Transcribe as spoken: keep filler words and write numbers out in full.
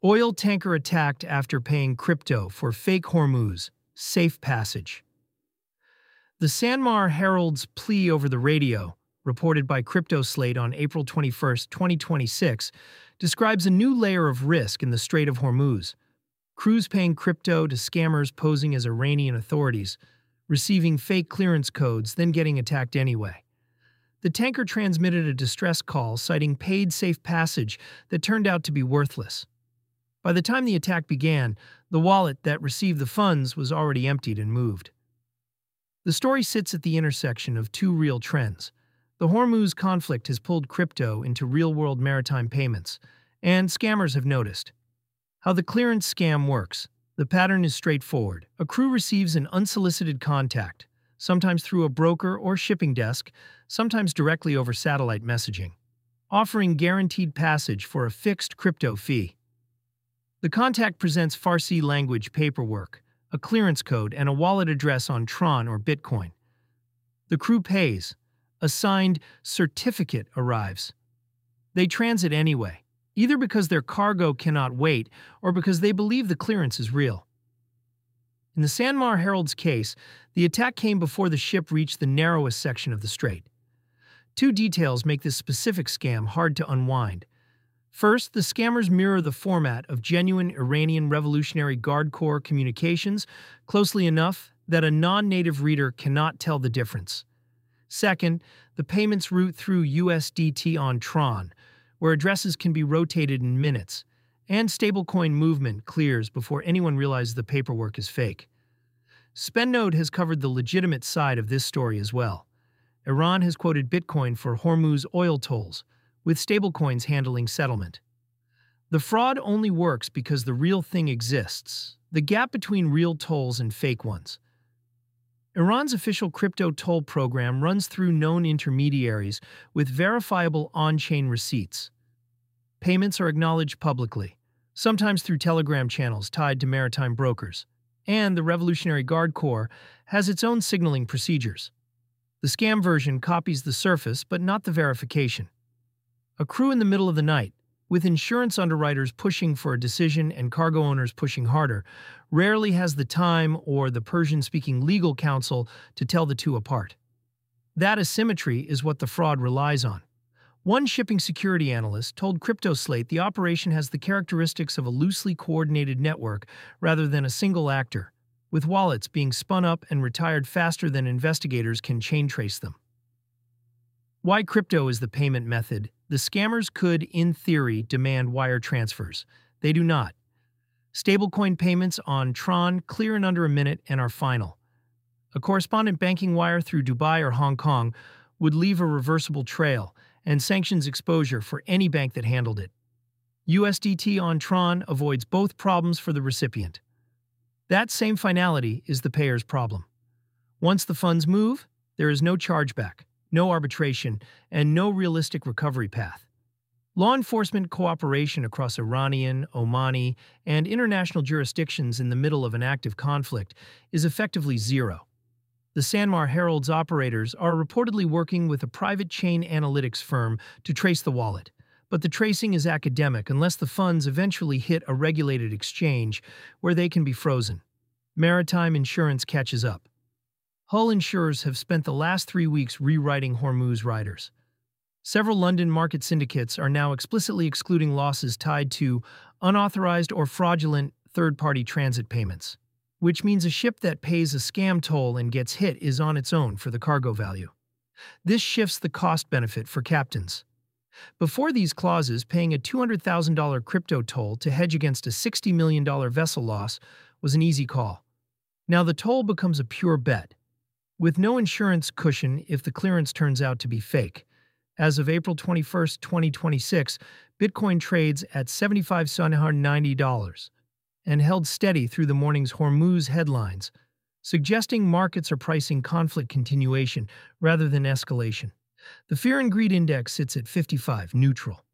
Oil tanker attacked after paying crypto for fake Hormuz, safe passage. The Sanmar Herald's plea over the radio, reported by CryptoSlate on April twenty-first, twenty twenty-six, describes a new layer of risk in the Strait of Hormuz. Crews paying crypto to scammers posing as Iranian authorities, receiving fake clearance codes, then getting attacked anyway. The tanker transmitted a distress call citing paid safe passage that turned out to be worthless. By the time the attack began, the wallet that received the funds was already emptied and moved. The story sits at the intersection of two real trends. The Hormuz conflict has pulled crypto into real-world maritime payments, and scammers have noticed. How the clearance scam works. The pattern is straightforward. A crew receives an unsolicited contact, sometimes through a broker or shipping desk, sometimes directly over satellite messaging, offering guaranteed passage for a fixed crypto fee. The contact presents Farsi language paperwork, a clearance code, and a wallet address on Tron or Bitcoin. The crew pays. A signed certificate arrives. They transit anyway, either because their cargo cannot wait or because they believe the clearance is real. In the Sanmar Herald's case, the attack came before the ship reached the narrowest section of the strait. Two details make this specific scam hard to unwind. First, the scammers mirror the format of genuine Iranian Revolutionary Guard Corps communications closely enough that a non-native reader cannot tell the difference. Second, the payments route through U S D T on Tron, where addresses can be rotated in minutes, and stablecoin movement clears before anyone realizes the paperwork is fake. SpendNode has covered the legitimate side of this story as well. Iran has quoted Bitcoin for Hormuz oil tolls, with stablecoins handling settlement. The fraud only works because the real thing exists, the gap between real tolls and fake ones. Iran's official crypto toll program runs through known intermediaries with verifiable on-chain receipts. Payments are acknowledged publicly, sometimes through Telegram channels tied to maritime brokers, and the Revolutionary Guard Corps has its own signaling procedures. The scam version copies the surface but not the verification. A crew in the middle of the night, with insurance underwriters pushing for a decision and cargo owners pushing harder, rarely has the time or the Persian-speaking legal counsel to tell the two apart. That asymmetry is what the fraud relies on. One shipping security analyst told CryptoSlate the operation has the characteristics of a loosely coordinated network rather than a single actor, with wallets being spun up and retired faster than investigators can chain trace them. Why crypto is the payment method? The scammers could, in theory, demand wire transfers. They do not. Stablecoin payments on Tron clear in under a minute and are final. A correspondent banking wire through Dubai or Hong Kong would leave a reversible trail and sanctions exposure for any bank that handled it. U S D T on Tron avoids both problems for the recipient. That same finality is the payer's problem. Once the funds move, there is no chargeback, no arbitration, and no realistic recovery path. Law enforcement cooperation across Iranian, Omani, and international jurisdictions in the middle of an active conflict is effectively zero. The Sanmar Herald's operators are reportedly working with a private chain analytics firm to trace the wallet, but the tracing is academic unless the funds eventually hit a regulated exchange where they can be frozen. Maritime insurance catches up. Hull insurers have spent the last three weeks rewriting Hormuz riders. Several London market syndicates are now explicitly excluding losses tied to unauthorized or fraudulent third-party transit payments, which means a ship that pays a scam toll and gets hit is on its own for the cargo value. This shifts the cost-benefit for captains. Before these clauses, paying a two hundred thousand dollars crypto toll to hedge against a sixty million dollars vessel loss was an easy call. Now the toll becomes a pure bet, with no insurance cushion if the clearance turns out to be fake. As of April twenty-first, twenty twenty-six, Bitcoin trades at seven thousand five hundred ninety dollars and held steady through the morning's Hormuz headlines, suggesting markets are pricing conflict continuation rather than escalation. The Fear and Greed Index sits at fifty-five, neutral.